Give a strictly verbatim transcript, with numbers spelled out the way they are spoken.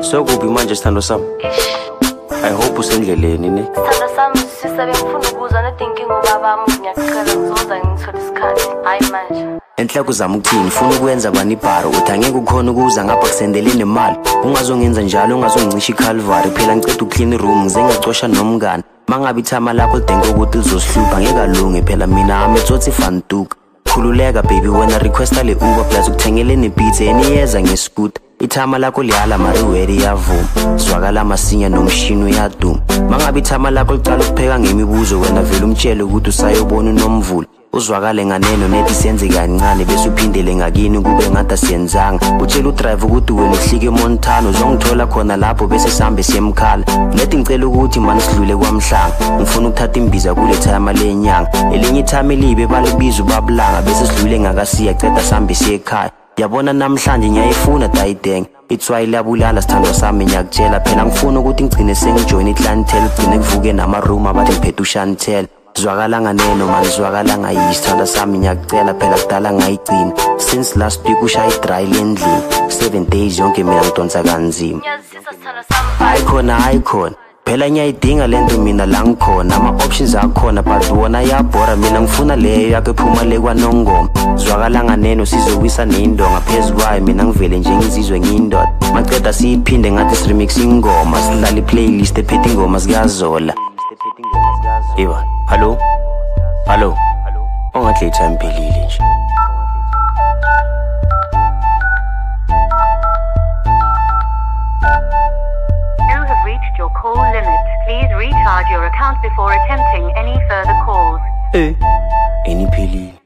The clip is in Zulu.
Sokuphi manje sithando sami? I hope usendleleni ne. Sithando sami sisabe ngifuna ukuzwa nedinkinga ngobabaami ngiyacela ngizoza ngithola isikhathi. Hayi manje. Enhla kuzama ukuthini ufuna ukwenza bani ibharo uthi angeke ukhona ukuza ngapha kusendele nemali ungazongenza njalo ungazongicisha iCalvary phela ngicela uclean room ngize ngacosha nomngane mangabe ithama lakho lidenge ukuthi lizosihlupha ngeke alunge phela mina ametsotsi fantuka khululeka baby wena requesta le Uber plus ukuthengele nepizza eniyeza ngescooter ithama lakho liyala mari weri yavuma zwakala masinya nomshini uyaduma mangabe ithama lakho licala ukupheka ngemibuzo wena vele umtshele ukuthi usayobona unomvulo uzwakale nganeno nethi senze kancane bese uphindele ngakini kube ngathi siyenzanga utshela udrive ukuthi wena uhlike Montana uzongithola khona lapho bese sihambe siyemkhala lethi ngicela ukuthi manje sidlule kwamhlanga ngifuna ukuthatha imbiza kule time lenyanga elinye ithama elibe balibiza ubabulanga bese sidlule ngakasiya ceda sihambe siye ekhaya yabona namhlanje ngiyayifuna dayidenge itswayi labulala sithando sami ngiyakutshela phela ngifuna ukuthi ngigcine sengijoin iClientele ugcine kuvuke nama room abathi ngiphethe uShantele zwakala nganeno manje zwakala ngayisithanda sami ngiyakucela phela kudala ngayigcina since last week ushaya idry lendlini seven days yonke mina ngidonsa kanzima Ngiyazisisa sithando sami. ayikhona ayikhona phela ngiyayidinga lento mina la ngikhona ama options akhona but wona yabhora mina ngifuna leyo yakhe phuma le kwanongoma zwakala nganeno sizowisa neindonga phezukwayo mina ngivele nje ngizizwe ngiyindoda maceda siyiphinde ngathi si-remix ingoma sidlala i-playlist ephethe ingoma zikaZola Iwa Hello? Hello? Ongathi time iphelile nje. You have reached your call limit. Please recharge your account before attempting any further calls. Eh, iniphilile.